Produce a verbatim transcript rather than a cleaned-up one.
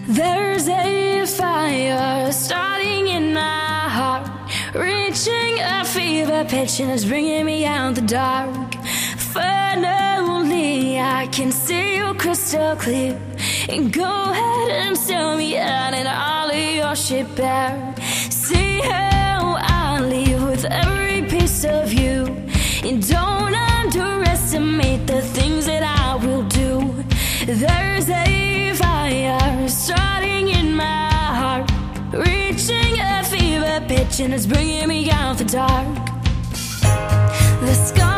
There's a fire starting in my heart, reaching a fever pitch and it's bringing me out the dark. Finally, I can see you crystal clear. And go ahead and sell me out in all of your shit bare. See how I leave with every piece of you. And don't underestimate the things that I will do. There's a fire starting in my heart, reaching a fever pitch and it's bringing me out the dark. The sky